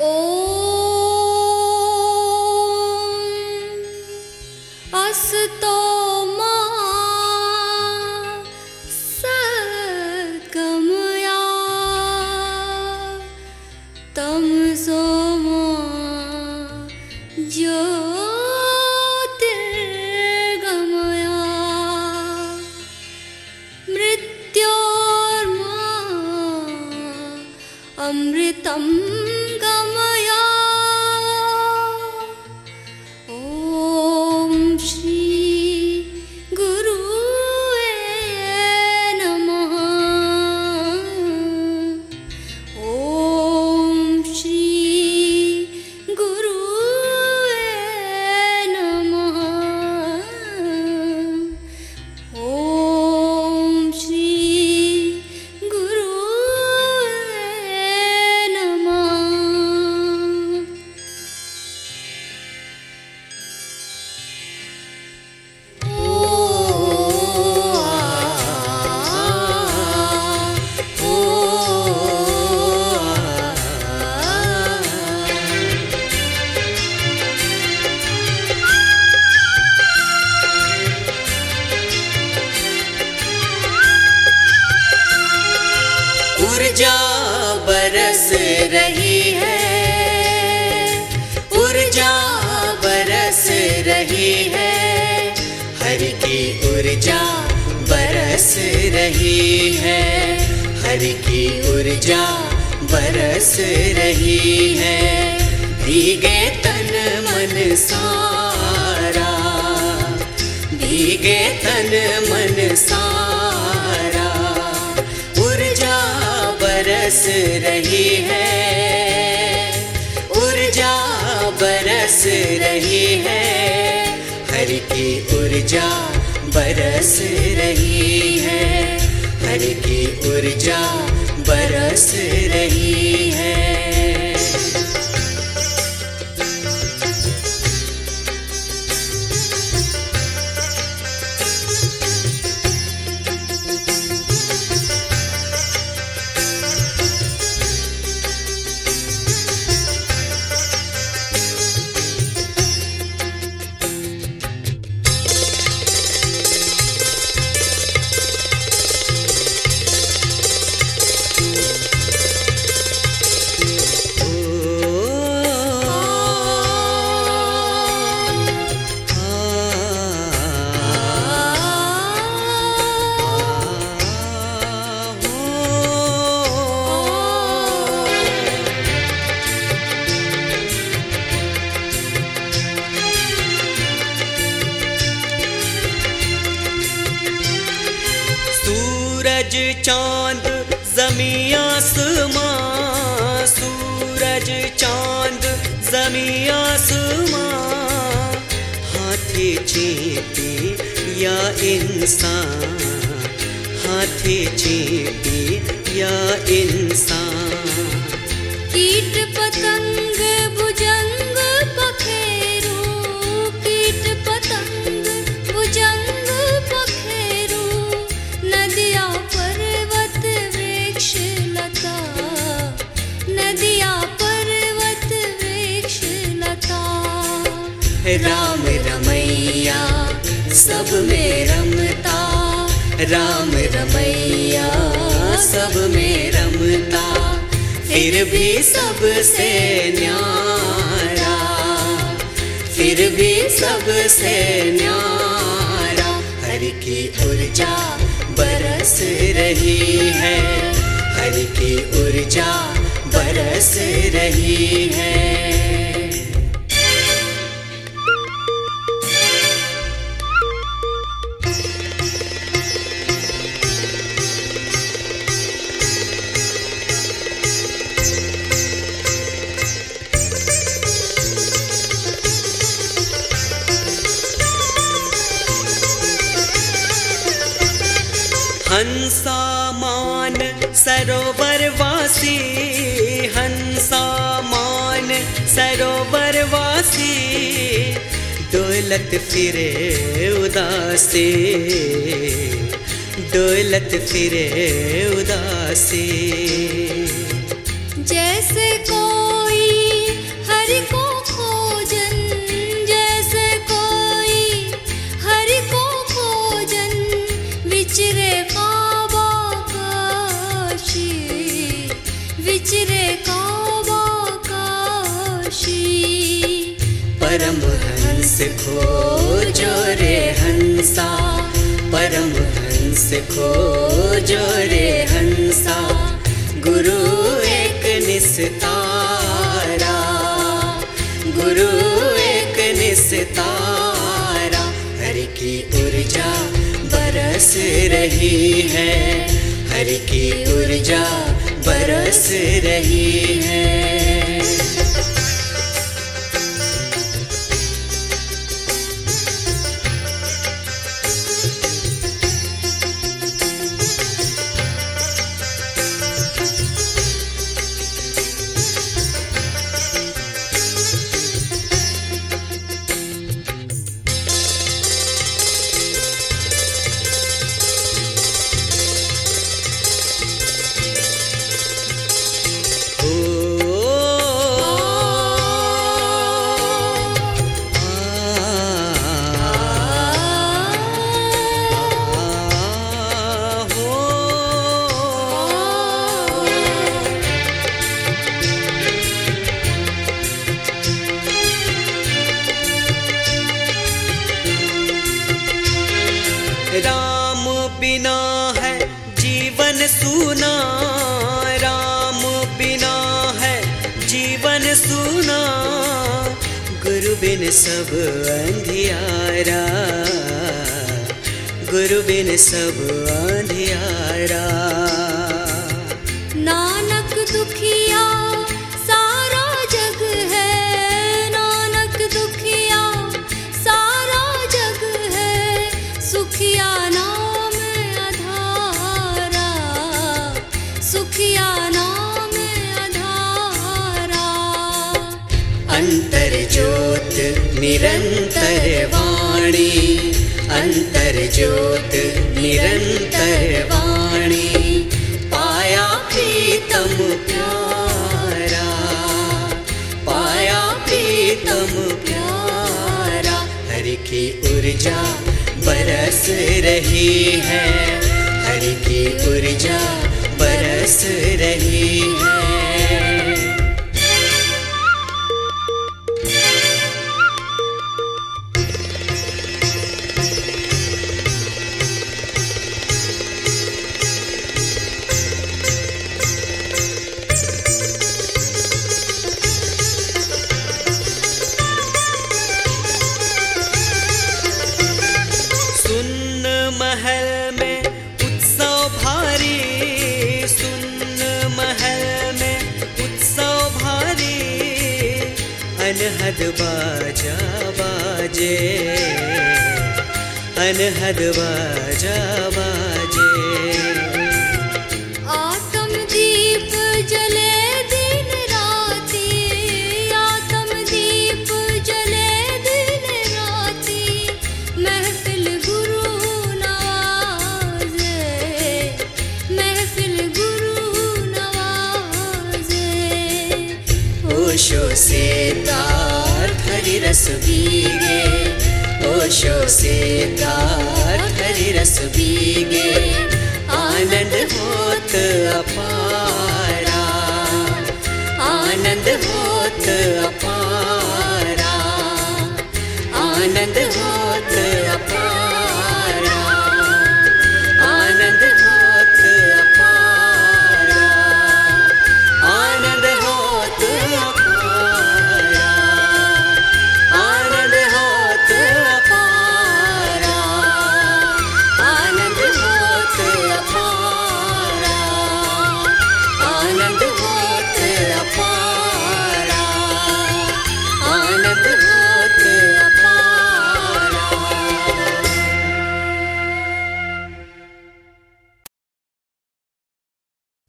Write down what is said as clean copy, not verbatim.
असतो मा सद्गमया तमसो मा ज्योतिर्गमया मृत्योर्मा अमृतं गमया। ऊर्जा बरस रही है, ऊर्जा बरस रही है, हरि की ऊर्जा बरस रही है, हरि की ऊर्जा बरस रही है। भीगे तन मन सारा, भीगे तन मन सारा, ऊर्जा बरस रही है, ऊर्जा बरस रही है, हरि की ऊर्जा बरस रही है, हरि की ऊर्जा बरस रही है। सूरज चांद ज़मीं आसमां, सूरज चांद ज़मीं आसमां, हाथी चींटी या इंसान, हाथी चींटी या इंसान। कीट पतंग भुजंग पखेरु, कीट पतंग भुजंग पखेरु, नदिया पर्वत वृक्ष लता, नदिया पर्वत वृक्ष लता। राम रमैया सब में रमता, राम रमैया सब में रमता, फिर भी सबसे न्यारा, फिर भी सबसे न्यारा। हरि की ऊर्जा बरस रही है, हरि की ऊर्जा बरस रही है। हंसा मान सरोवरवासी, हंसा मान सरोवरवासी, दौलत फिरे उदासी, दौलत फिरे उदासी। जैसे कोई खोजो रे हंसा, परमहंस खोजो रे हंसा, गुरु एक निस्तारा, गुरु एक निस्तारा। हरि की ऊर्जा बरस रही है, हरि की ऊर्जा बरस रही है। राम बिना है जीवन सूना, राम बिना है जीवन सूना, गुरु बिन सब अंधियारा, गुरु बिन सब अंधियारा। नानक दुखिया सारा जग है, नानक दुखिया सारा जग है, सुखिया नाम आधारा, सुखिया नाम आधारा। अंतर ज्योत निरंतर वाणी, अंतर ज्योत निरंतर वाणी, पाया प्रीतम प्यारा, पाया प्रीतम प्यारा। हरि की ऊर्जा बरस रही है, हरि की ऊर्जा बरस रही है। महल में उत्सव भारी, सुन महल में उत्सव भारी, अनहद बाजा बाजे, अनहद बाजा बाजे। आत्म दीप जले दिन राती, आत्म दीप जले दिन राती, महफिल गुरु ओशो से तार हरि रस भीगे, ओशो से तार हरि रस भीगे, आनंद होत अपारा, आनंद होत अपारा, आनंद होत अपारा।